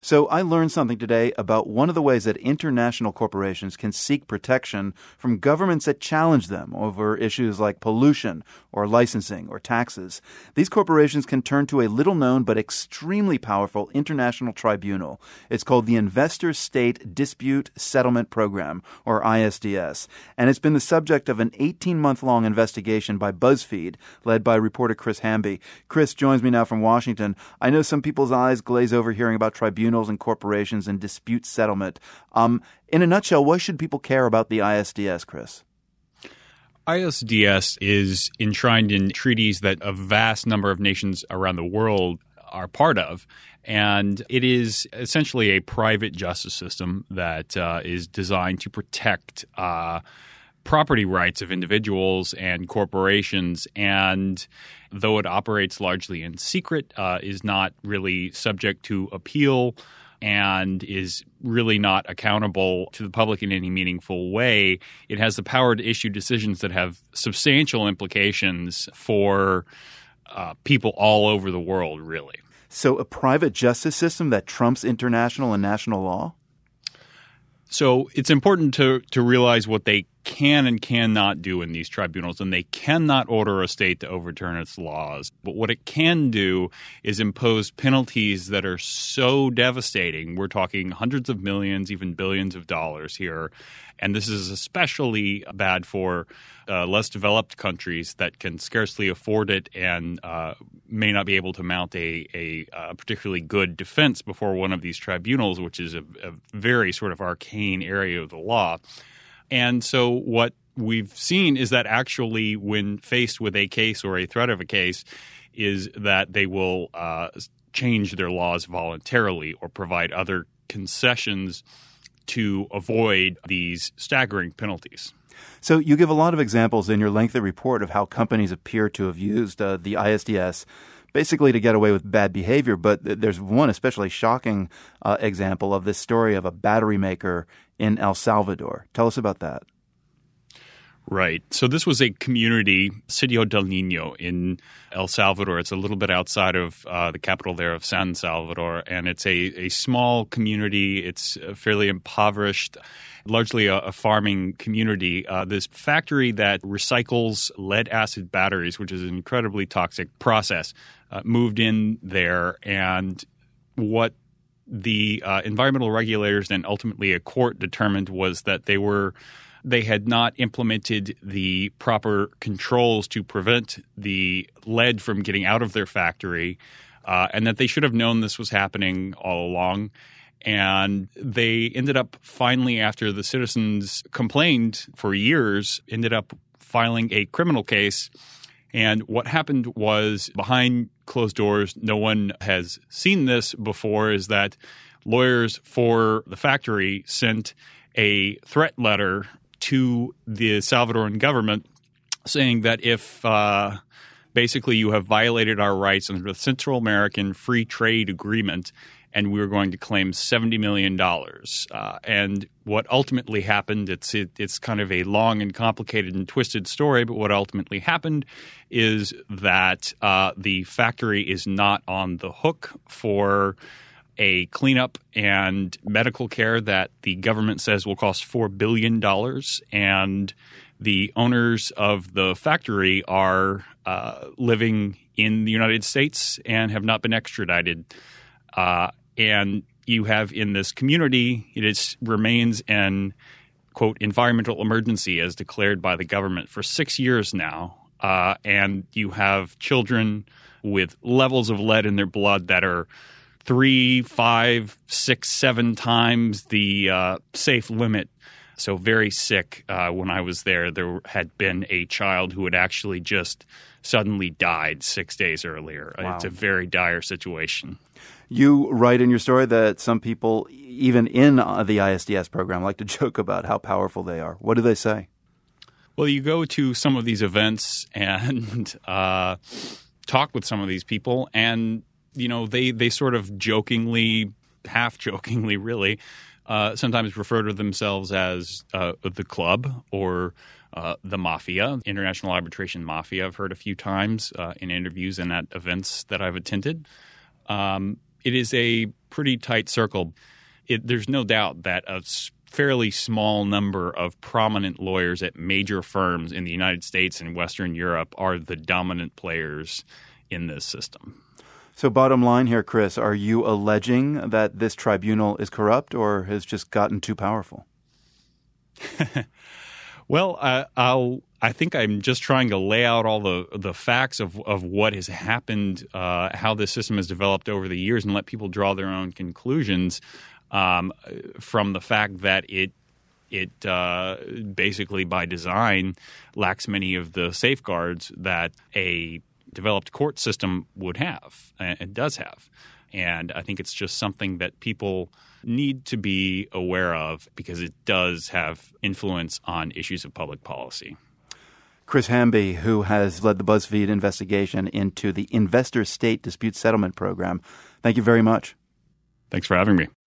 So I learned something today about one of the ways that international corporations can seek protection from governments that challenge them over issues like pollution or licensing or taxes. These corporations can turn to a little-known but extremely powerful international tribunal. It's called the Investor State Dispute Settlement Program, or ISDS, and it's been the subject of an 18-month-long investigation by BuzzFeed, led by reporter Chris Hamby. Chris joins me now from Washington. I know some people's eyes glaze over hearing about tribunals and corporations and dispute settlement. In a nutshell, why should people care about the ISDS, Chris? ISDS is enshrined in treaties that a vast number of nations around the world are part of. And it is essentially a private justice system that is designed to protect property rights of individuals and corporations. And though it operates largely in secret, is not really subject to appeal and is really not accountable to the public in any meaningful way, it has the power to issue decisions that have substantial implications for people all over the world, really. So a private justice system that trumps international and national law? So it's important to realize what they can and cannot do in these tribunals, and they cannot order a state to overturn its laws. But what it can do is impose penalties that are so devastating. We're talking hundreds of millions, even billions of dollars here. And this is especially bad for less developed countries that can scarcely afford it and may not be able to mount a particularly good defense before one of these tribunals, which is a very sort of arcane area of the law. And so what we've seen is that actually when faced with a case or a threat of a case is that they will change their laws voluntarily or provide other concessions to avoid these staggering penalties. So you give a lot of examples in your lengthy report of how companies appear to have used the ISDS basically to get away with bad behavior. But there's one especially shocking example of this story of a battery maker in El Salvador. Tell us about that. Right. So this was a community, Sitio del Niño in El Salvador. It's a little bit outside of the capital there of San Salvador, and it's a small community. It's fairly impoverished, largely a farming community. This factory that recycles lead-acid batteries, which is an incredibly toxic process, moved in there, and what the environmental regulators and ultimately a court determined was that they had not implemented the proper controls to prevent the lead from getting out of their factory, and that they should have known this was happening all along. And they ended up finally, after the citizens complained for years, ended up filing a criminal case. And what happened was, behind closed doors, no one has seen this before, is that lawyers for the factory sent a threat letter to the Salvadoran government saying that if basically you have violated our rights under the Central American Free Trade Agreement, and we were going to claim $70 million. And what ultimately happened, it's kind of a long and complicated and twisted story, but what ultimately happened is that the factory is not on the hook for a cleanup and medical care that the government says will cost $4 billion. And the owners of the factory are living in the United States and have not been extradited. And you have in this community, remains an, quote, environmental emergency as declared by the government for 6 years now. And you have children with levels of lead in their blood that are 3, 5, 6, 7 times the safe limit. So very sick. When I was there had been a child who had actually just suddenly died 6 days earlier. Wow. It's a very dire situation. You write in your story that some people, even in the ISDS program, like to joke about how powerful they are. What do they say? Well, you go to some of these events and talk with some of these people, and they sort of jokingly, half-jokingly really, sometimes refer to themselves as the club or the mafia, International Arbitration Mafia. I've heard a few times in interviews and at events that I've attended. It is a pretty tight circle. There's no doubt that a fairly small number of prominent lawyers at major firms in the United States and Western Europe are the dominant players in this system. So bottom line here, Chris, are you alleging that this tribunal is corrupt or has just gotten too powerful? Well, I think I'm just trying to lay out all the facts of what has happened, how this system has developed over the years, and let people draw their own conclusions from the fact that it basically by design lacks many of the safeguards that a developed court system would have and does have. And I think it's just something that people need to be aware of because it does have influence on issues of public policy. Chris Hamby, who has led the BuzzFeed investigation into the Investor State Dispute Settlement Program, thank you very much. Thanks for having me.